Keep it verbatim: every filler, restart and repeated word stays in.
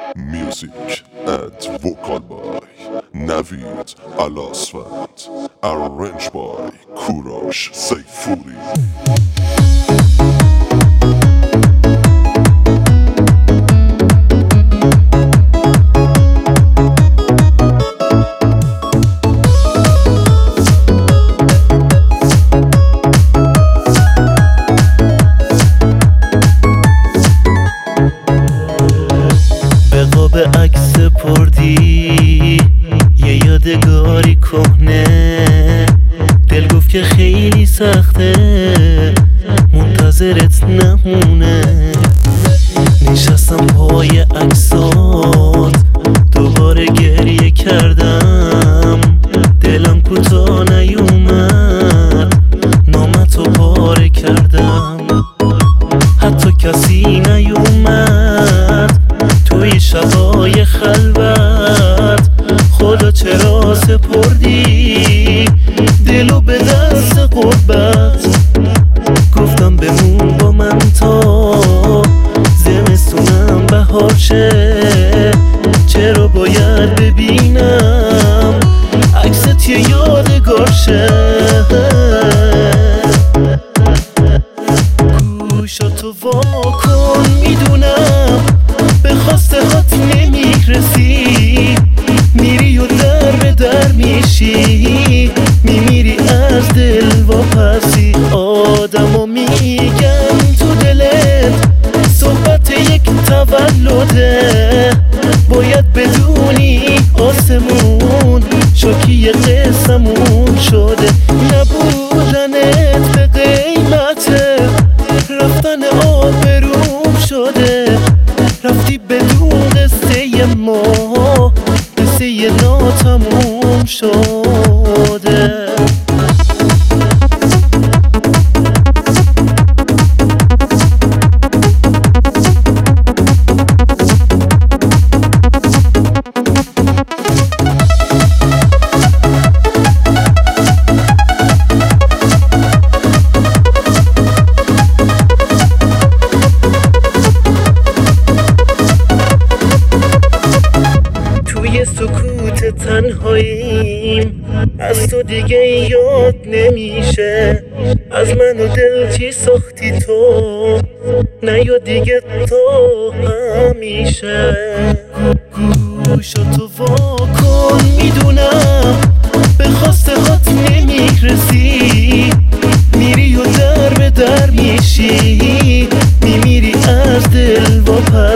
Music and vocal by Navid Alasfand. Arranged by Kurash Saifuri. به عکس پردی یه یادگاری کهنه، دل گفت که خیلی سخته منتظرت نمونه. نشستم پای عکسات دوباره گریه کردم، دلم کوتاه نیومد نامتو پاره کردم. حتی کسی نیومد توی شبای خلوت، خدا چرا سپردی دلو به دست غربت. گفتم بمون با من تا زمستونم بهار شه، چرا باید ببینم عکست یه یادگار شه. گوشاتو وا کن، میدونم به خواسته هات نمیرسی، میری و در به در میشی، میمیری از دل واپسی. آدمو میگن تو دلت صحبت یک تولده، باید بدونی آسمون شوکی قسمون شده. نبودنت به قیمته رفتن آبروم شده، رفتی بدون قصه ما، قصه ناتموم شده. توی سکوت تنهاییم از تو دیگه یاد نمیشه، از من و دل چی ساختی تو، نه یا دیگه تو همیشه. گوشاتو وا کن، میدونم به خواسته هات نمیرسی، میری و در به در میشی، میمیری از دل واپس.